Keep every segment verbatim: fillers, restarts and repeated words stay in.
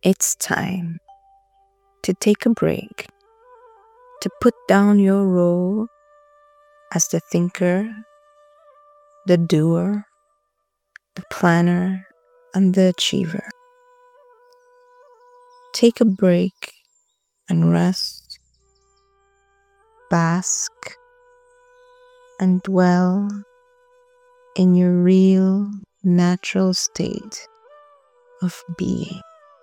It's time to take a break, to put down your role as the thinker, the doer, the planner, and the achiever. Take a break and rest, bask, and dwell in your real, natural state of being.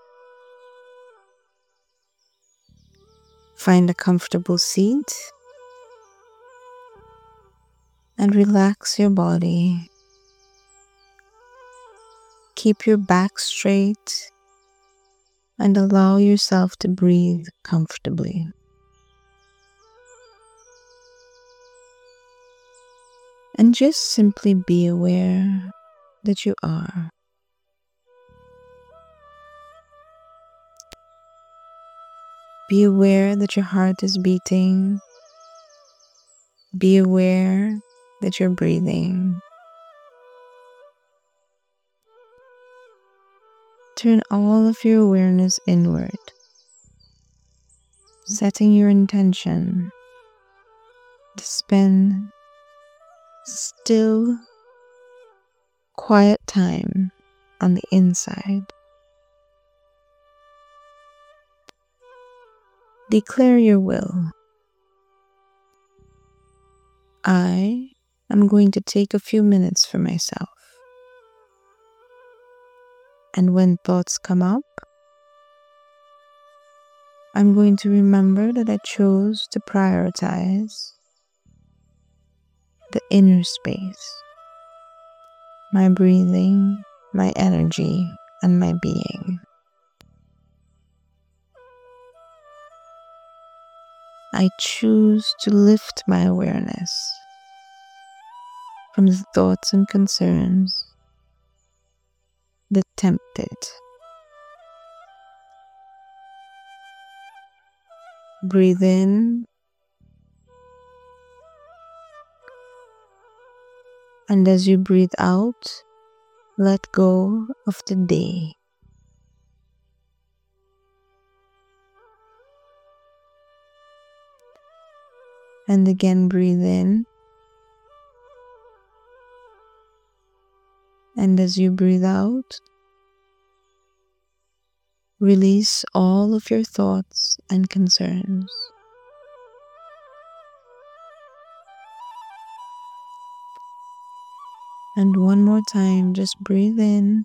Find a comfortable seat and relax your body. Keep your back straight and allow yourself to breathe comfortably. And just simply be aware that you are. Be aware that your heart is beating. Be aware that you're breathing. Turn all of your awareness inward, setting your intention to spend still, quiet time on the inside. Declare your will. I am going to take a few minutes for myself. And when thoughts come up, I'm going to remember that I chose to prioritize the inner space, my breathing, my energy, and my being. I choose to lift my awareness from the thoughts and concerns that tempt it. Breathe in and as you breathe out, let go of the day. And again breathe in. And as you breathe out, release all of your thoughts and concerns. And one more time, just breathe in.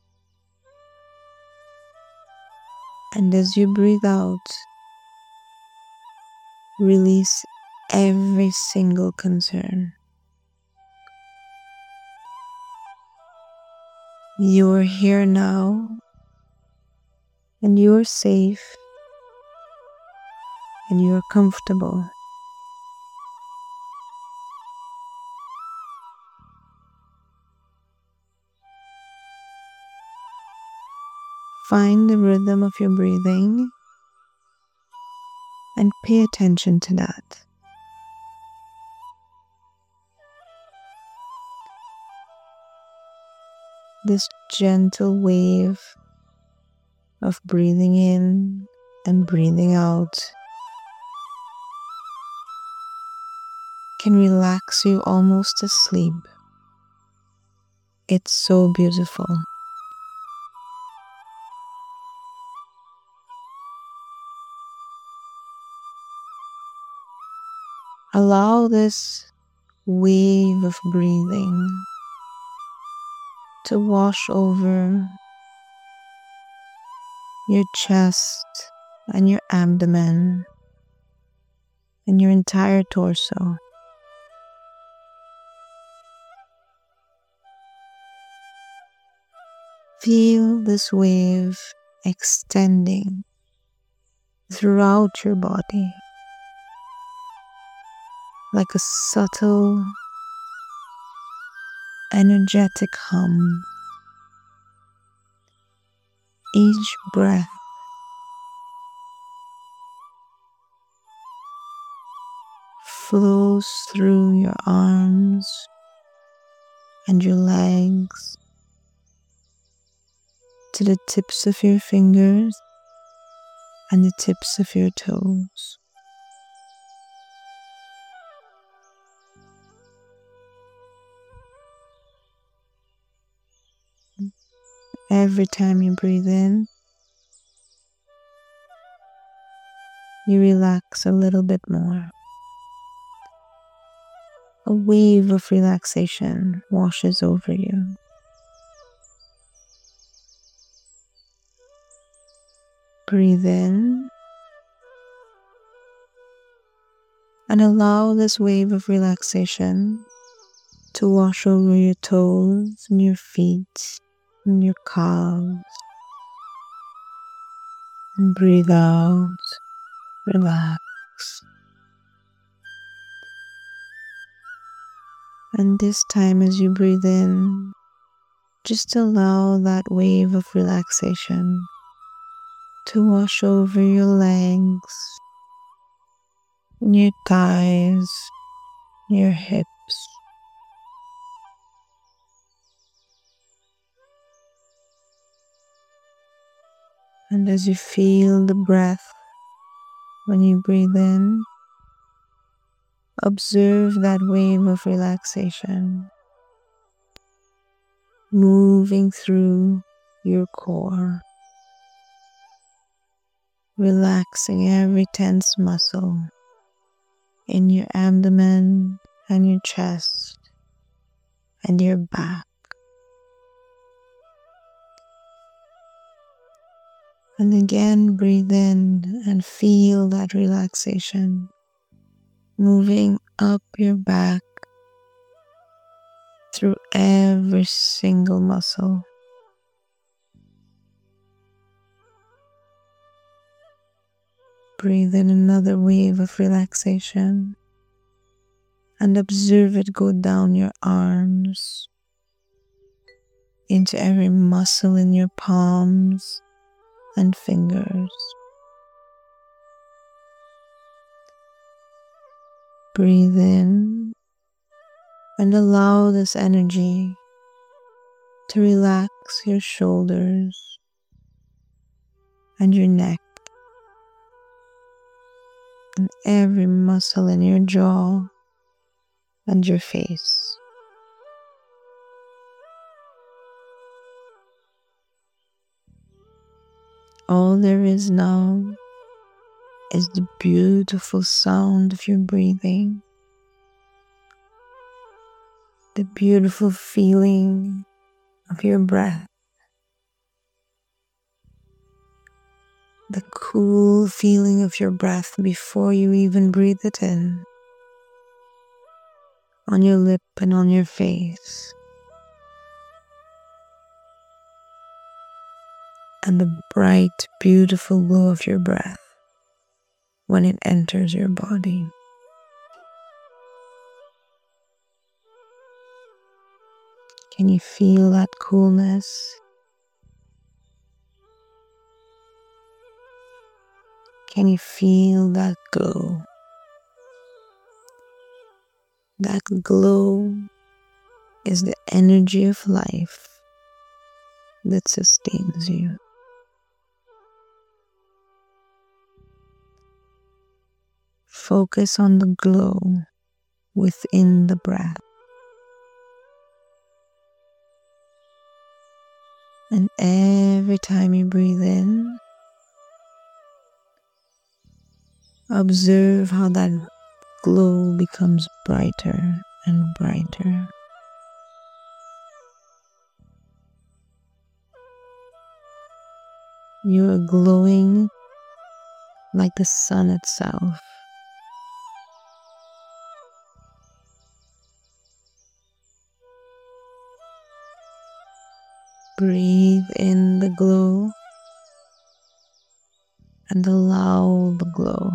And as you breathe out, release every single concern. You are here now, and you are safe, and you are comfortable. Find the rhythm of your breathing and pay attention to that. This gentle wave of breathing in and breathing out can relax you almost to sleep. It's so beautiful. Allow this wave of breathing to wash over your chest and your abdomen and your entire torso. Feel this wave extending throughout your body like a subtle, energetic hum. Each breath flows through your arms and your legs to the tips of your fingers and the tips of your toes. Every time you breathe in, you relax a little bit more. A wave of relaxation washes over you. Breathe in and allow this wave of relaxation to wash over your toes and your feet and your calves. And breathe out, relax. And this time as you breathe in, just allow that wave of relaxation to wash over your legs, your thighs, your hips. And as you feel the breath when you breathe in, observe that wave of relaxation moving through your core, relaxing every tense muscle in your abdomen and your chest and your back. And again, breathe in and feel that relaxation moving up your back through every single muscle. Breathe in another wave of relaxation and observe it go down your arms, into every muscle in your palms and fingers. Breathe in and allow this energy to relax your shoulders and your neck and every muscle in your jaw and your face. All there is now is the beautiful sound of your breathing, the beautiful feeling of your breath, the cool feeling of your breath before you even breathe it in, on your lip and on your face, and the bright, beautiful glow of your breath when it enters your body. Can you feel that coolness? Can you feel that glow? That glow is the energy of life that sustains you. Focus on the glow within the breath. And every time you breathe in, observe how that glow becomes brighter and brighter. You are glowing like the sun itself. Breathe in the glow and allow the glow.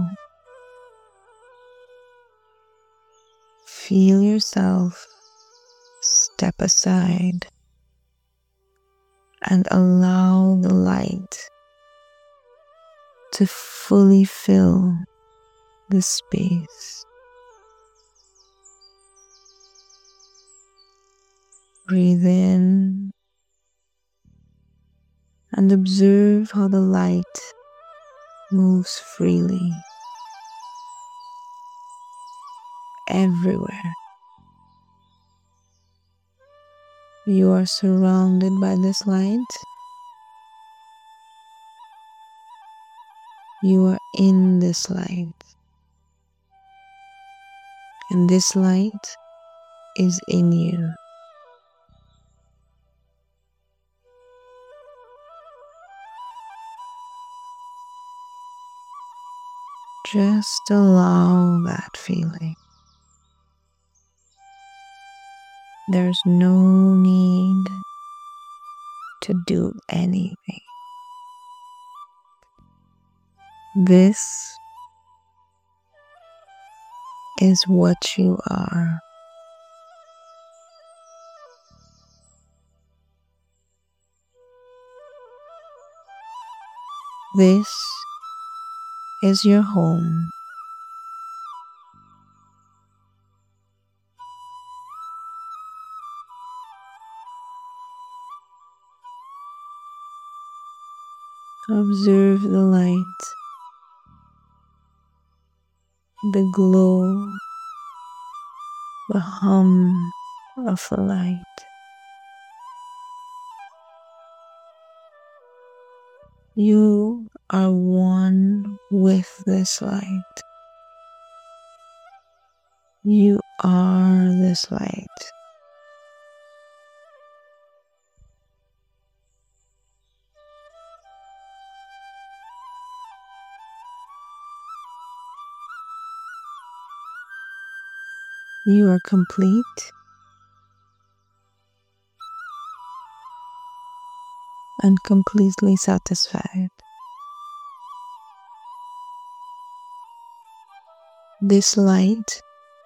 Feel yourself step aside and allow the light to fully fill the space. Breathe in and observe how the light moves freely everywhere. You are surrounded by this light. You are in this light. And this light is in you. Just allow that feeling. There's no need to do anything. This is what you are. This is your home. Observe the light, the glow, the hum of the light. You are one with this light. You are this light. You are complete and completely satisfied. This light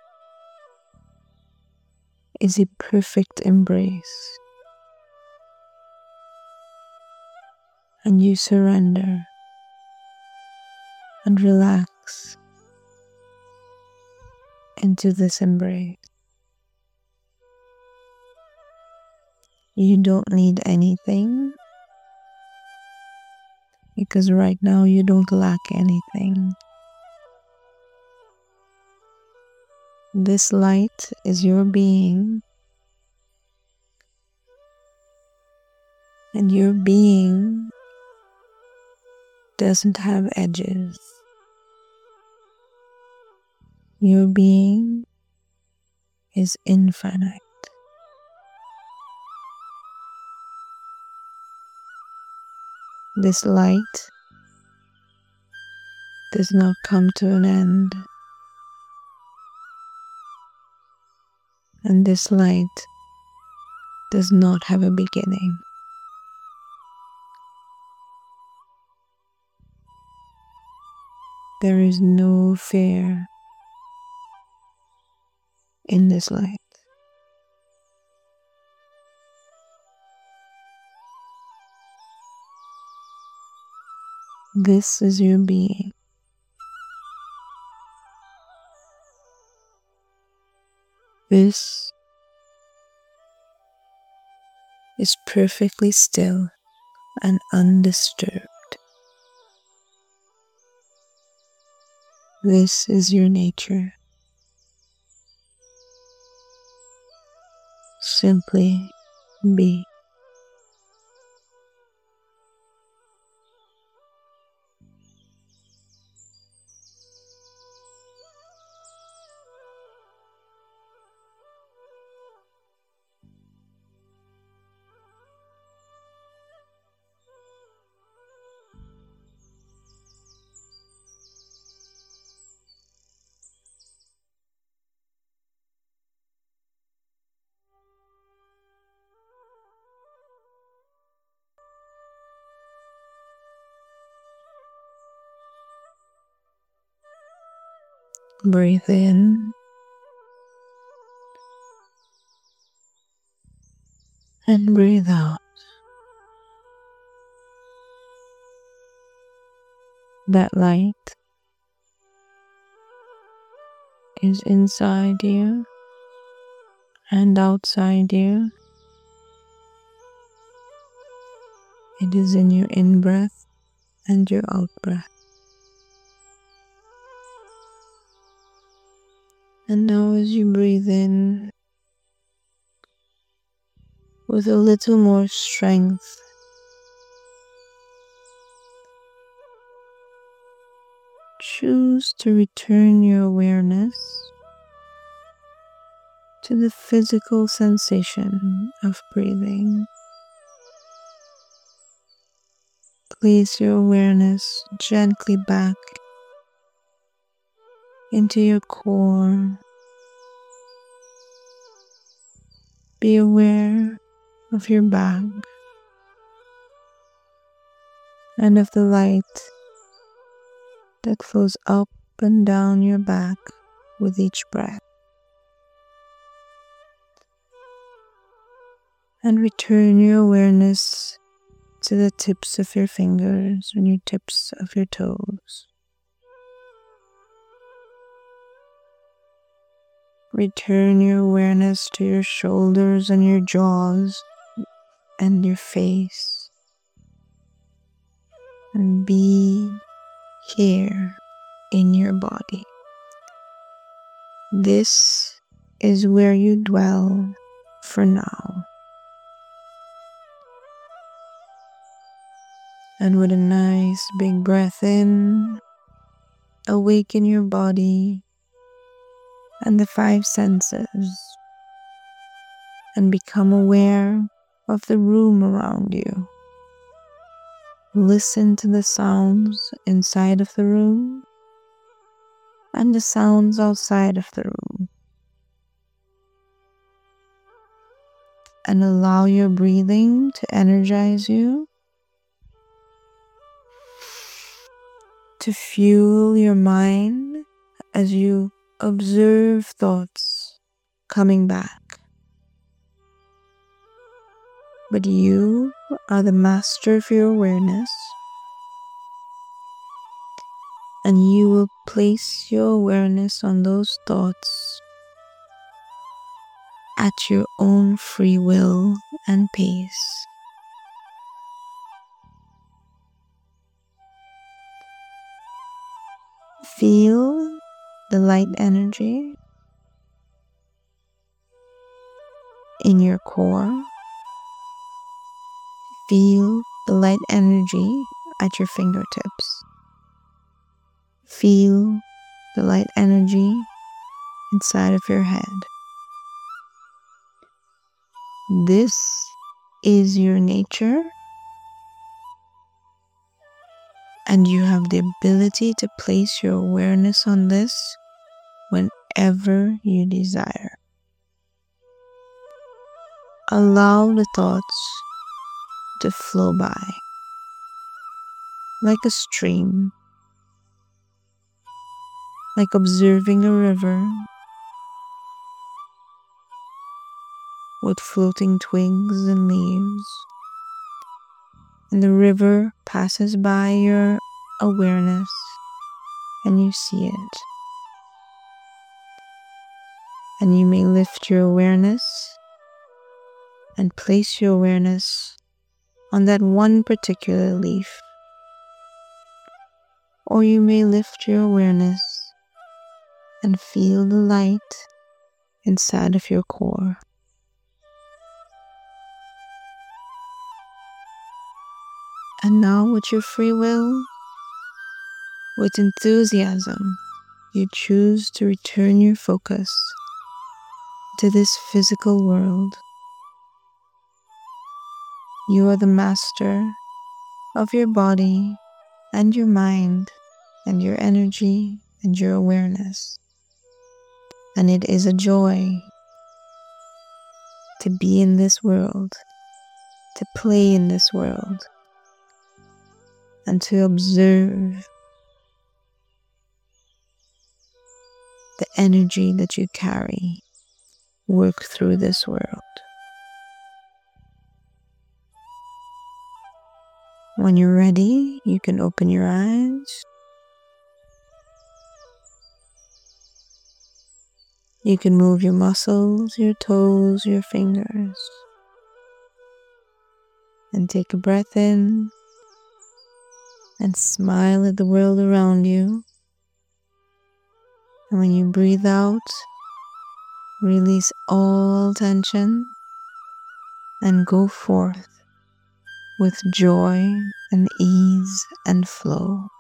is a perfect embrace, and you surrender and relax into this embrace. You don't need anything because right now you don't lack anything. This light is your being, and your being doesn't have edges. Your being is infinite. This light does not come to an end, and this light does not have a beginning. There is no fear in this light. This is your being. This is perfectly still and undisturbed. This is your nature. Simply be. Breathe in and breathe out. That light is inside you and outside you. It It is in your in-breath and your out-breath. And now as you breathe in with a little more strength, choose to return your awareness to the physical sensation of breathing. Place your awareness gently back into your core. Be aware of your back and of the light that flows up and down your back with each breath. And return your awareness to the tips of your fingers and your tips of your toes. Return your awareness to your shoulders and your jaws and your face. And be here in your body. This is where you dwell for now. And with a nice big breath in, awaken your body and the five senses and become aware of the room around you. Listen to the sounds inside of the room and the sounds outside of the room. And allow your breathing to energize you, to fuel your mind as you observe thoughts coming back. But you are the master of your awareness, and you will place your awareness on those thoughts at your own free will and pace. Feel the light energy in your core. Feel the light energy at your fingertips. Feel the light energy inside of your head. This is your nature, and you have the ability to place your awareness on this whenever you desire. Allow the thoughts to flow by like a stream, like observing a river with floating twigs and leaves. And the river passes by your awareness and you see it. And you may lift your awareness and place your awareness on that one particular leaf. Or you may lift your awareness and feel the light inside of your core. And now with your free will, with enthusiasm, you choose to return your focus to this physical world. You are the master of your body and your mind and your energy and your awareness. And it is a joy to be in this world, to play in this world, and to observe the energy that you carry work through this world. When you're ready, you can open your eyes. You can move your muscles, your toes, your fingers. And take a breath in and smile at the world around you. And when you breathe out, release all tension and go forth with joy and ease and flow.